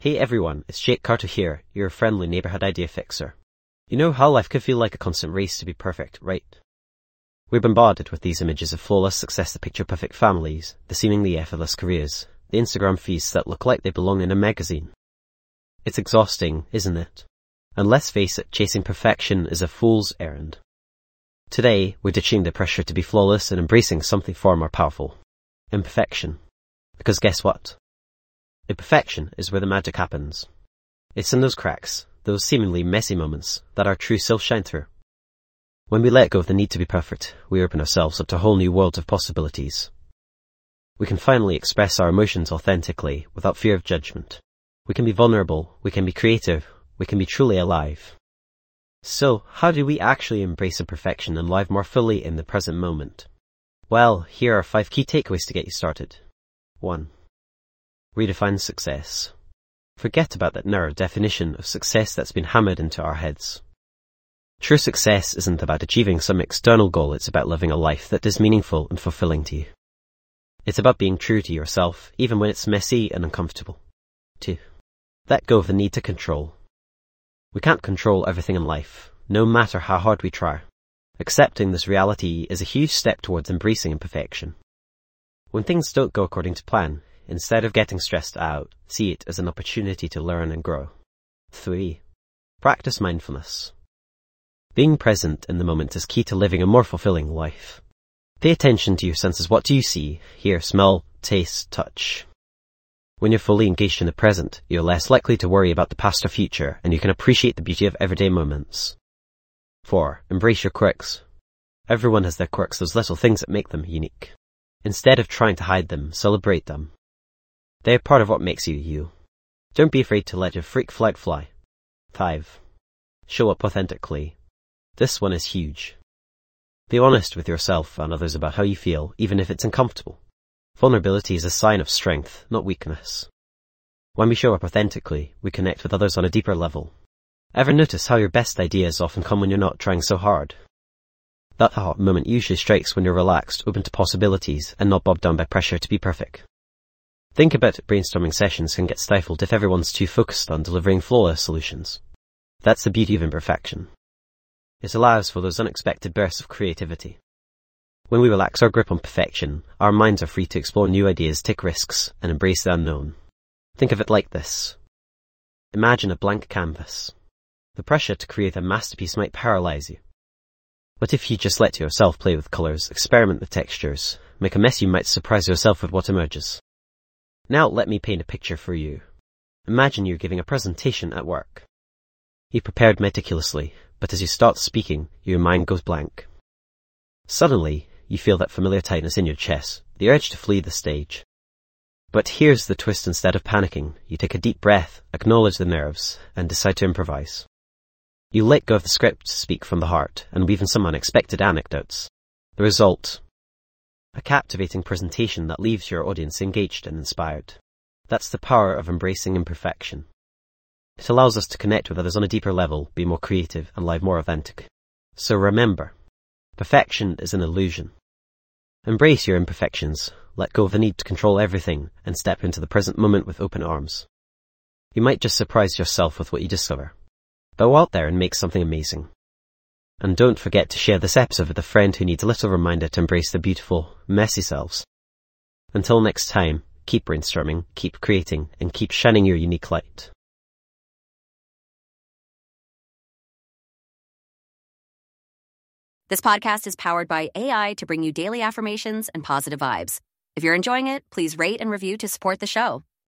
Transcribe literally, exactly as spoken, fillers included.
Hey everyone, it's Jake Carter here, your friendly neighborhood idea fixer. You know how life could feel like a constant race to be perfect, right? We're bombarded with these images of flawless success that picture perfect families, the seemingly effortless careers, the Instagram feeds that look like they belong in a magazine. It's exhausting, isn't it? And let's face it, chasing perfection is a fool's errand. Today, we're ditching the pressure to be flawless and embracing something far more powerful. Imperfection. Because guess what? Imperfection is where the magic happens. It's in those cracks, those seemingly messy moments, that our true self shine through. When we let go of the need to be perfect, we open ourselves up to a whole new world of possibilities. We can finally express our emotions authentically, without fear of judgment. We can be vulnerable, we can be creative, we can be truly alive. So, how do we actually embrace imperfection and live more fully in the present moment? Well, here are five key takeaways to get you started. one. Redefine success. Forget about that narrow definition of success that's been hammered into our heads. True success isn't about achieving some external goal, it's about living a life that is meaningful and fulfilling to you. It's about being true to yourself, even when it's messy and uncomfortable. two. Let go of the need to control. We can't control everything in life, no matter how hard we try. Accepting this reality is a huge step towards embracing imperfection. When things don't go according to plan, instead of getting stressed out, see it as an opportunity to learn and grow. three. Practice mindfulness. Being present in the moment is key to living a more fulfilling life. Pay attention to your senses. What do you see, hear, smell, taste, touch? When you're fully engaged in the present, you're less likely to worry about the past or future, and you can appreciate the beauty of everyday moments. four. Embrace your quirks. Everyone has their quirks, those little things that make them unique. Instead of trying to hide them, celebrate them. They're part of what makes you you. Don't be afraid to let your freak flag fly. five. Show up authentically. This one is huge. Be honest with yourself and others about how you feel, even if it's uncomfortable. Vulnerability is a sign of strength, not weakness. When we show up authentically, we connect with others on a deeper level. Ever notice how your best ideas often come when you're not trying so hard? That hot moment usually strikes when you're relaxed, open to possibilities, and not bogged down by pressure to be perfect. Think about it, brainstorming sessions can get stifled if everyone's too focused on delivering flawless solutions. That's the beauty of imperfection. It allows for those unexpected bursts of creativity. When we relax our grip on perfection, our minds are free to explore new ideas, take risks, and embrace the unknown. Think of it like this. Imagine a blank canvas. The pressure to create a masterpiece might paralyze you. What if you just let yourself play with colors, experiment with textures, make a mess? You might surprise yourself with what emerges. Now let me paint a picture for you. Imagine you're giving a presentation at work. You prepared meticulously, but as you start speaking, your mind goes blank. Suddenly, you feel that familiar tightness in your chest, the urge to flee the stage. But here's the twist: instead of panicking, you take a deep breath, acknowledge the nerves, and decide to improvise. You let go of the script, speak from the heart, and weave in some unexpected anecdotes. The result? A captivating presentation that leaves your audience engaged and inspired. That's the power of embracing imperfection. It allows us to connect with others on a deeper level, be more creative, and live more authentic. So remember, perfection is an illusion. Embrace your imperfections, let go of the need to control everything, and step into the present moment with open arms. You might just surprise yourself with what you discover. Go out there and make something amazing. And don't forget to share this episode with a friend who needs a little reminder to embrace their beautiful, messy selves. Until next time, keep brainstorming, keep creating, and keep shining your unique light. This podcast is powered by A I to bring you daily affirmations and positive vibes. If you're enjoying it, please rate and review to support the show.